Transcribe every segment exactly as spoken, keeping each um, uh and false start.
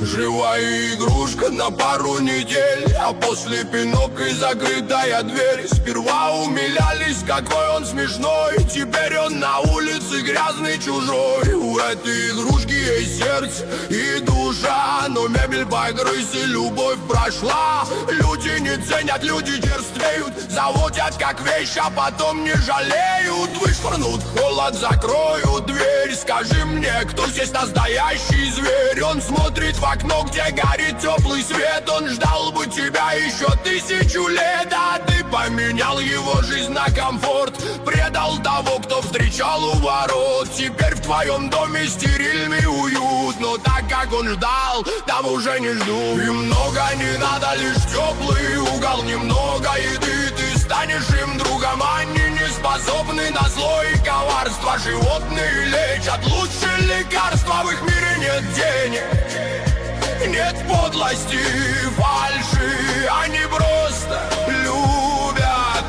Живая игрушка на пару недель, а после пинок и закрытая дверь. Сперва умилялись, какой он смешной, теперь он на улице грязный чужой. У этой игрушки есть сердце и душа, но мебель погрыз и любовь прошла. Люди не ценят, люди черствеют, заводят как вещь, а потом не жалеют. Вышвырнут холод, закроют дверь. Скажи мне, кто здесь настоящий зверь? Он смотрит в окно, где горит теплый свет. Он ждал бы тебя еще тысячу лет, а ты поменял его жизнь на комфорт. Предал того, кто встречал у ворот. Теперь в твоем доме стерильный уют, но так как он ждал, там уже не жду. И много не надо, лишь теплый угол. Немного еды, ты станешь им другом. Они не способны на зло и коварство. Животные лечат, лучше лекарства. В их мире нет денег, нет подлости, фальши. Они просто любят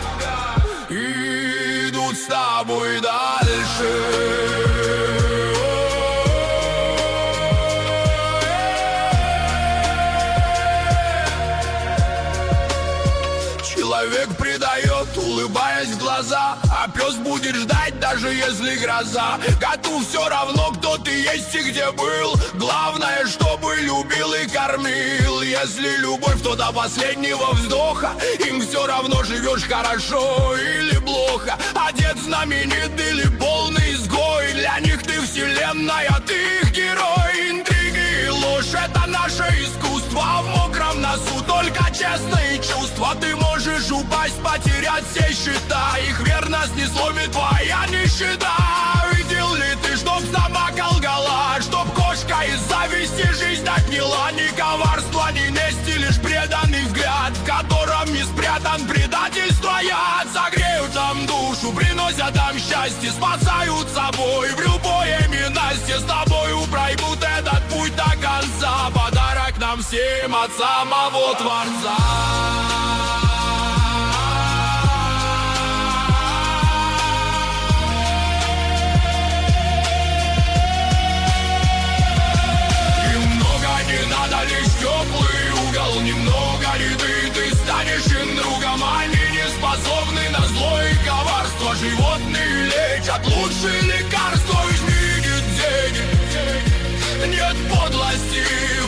и идут с тобой дальше. Человек предает, улыбаясь в глаза, а пес будет ждать, даже если гроза. Коту все равно, кто ты есть и где был. Главное, чтобы любил и кормил. Если любовь, то до последнего вздоха. Им все равно, живешь хорошо или плохо. Одет знаменит или полный изгой. Для них ты вселенная, ты их герой. Интриги и ложь — это наше искусство. В мокром носу только честные чувства. Ты можешь упасть, потерять все счета. Их верность не сломит твоя нищета. Видел ли ты, чтоб собака лгала, чтоб кошка из зависти жизнь отняла? Ни коварства, ни мести, лишь преданный взгляд, в котором не спрятан предательство яд. Согреют нам душу, приносят нам счастье, спасают собой в любое ненастье. С тобою пройдут этот путь до конца. Подарок нам всем от самого Творца. Лишь теплый угол, немного еды, ты станешь им другом. Они не способны на зло и коварство. Животные лечат, лучшие лекарства. В их мире нет денег, нет подлости,